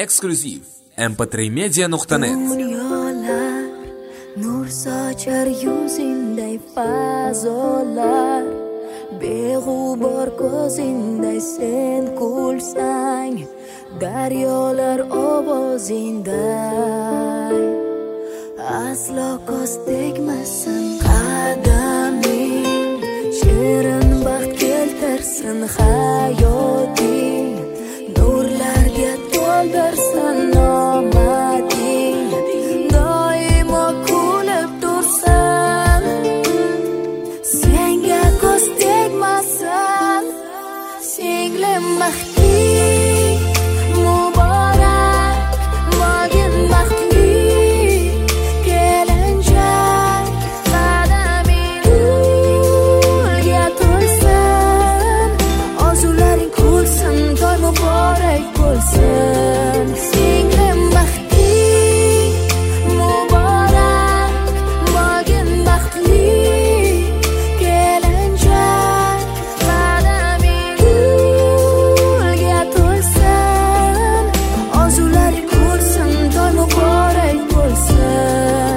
eksklyuziv mp3media.net. Dunyolar nur sochar yuzinday fazolar, beg'ubor ko'zinday sen kulsang, daryolar ovozinday aslo ko'z tegmasin qadaming, shirin baxt keltirsin hayoting, nurlarga to'ldirsin omading, doimo kulib tursin, senga ko'z tegmasin. Singlim baxting muborak bo'lgin, baxtli kelinchak qadaming gulga to'lsin, orzularing kulsin, to'y muborak bo'lsin. Singlim baxting muborak bo'lgin, baxtli kelinchak qadaming gulga to'lsin, orzularing kulsin, to'y muborak bo'lsin.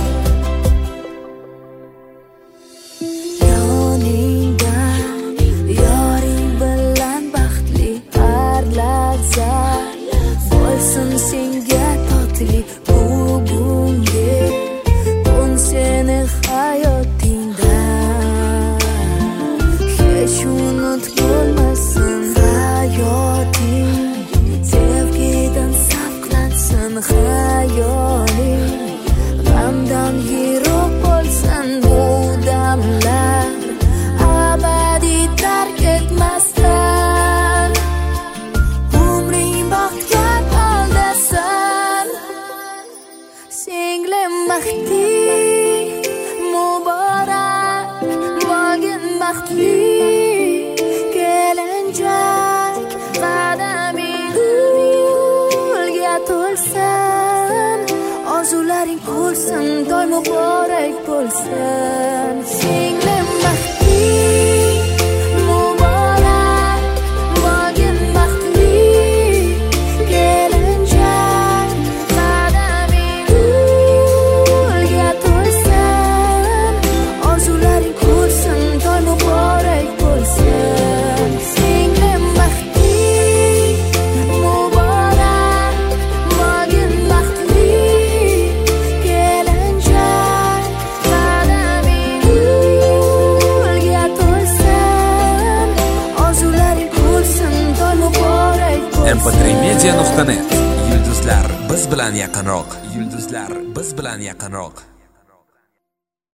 Yoningda yoring bilan baxtli har lahza bo'lsin senga totli bugungi kun seni hayotingdan, hech unutolmasin hayoting, sevgidan zavqlansin hayoling, g'amdan yiroq bo'lsin bu damlar, abadiy tark etmasdan umring baxtga to'ldirsin. Singlim baxting muborak bo'lgin, baxtli kelinchak qadaming gulga to'lsin, orzularing kulsin, to'y muborak bo'lsin. Singlim baxting muborak bo'lgin, baxtli kelinchak qadaming gulga to'lsin, orzularing kulsin, to'y muborak bo'lsin. Singlim baxting muborak bo'lgin, baxtli kelinchak qadaming gulga to'lsin, orzularing kulsin, to'y muborak bo'lsin. mp3media.net. Yulduzlar biz bilan yaqinroq. Yulduzlar biz bilan yaqinroq.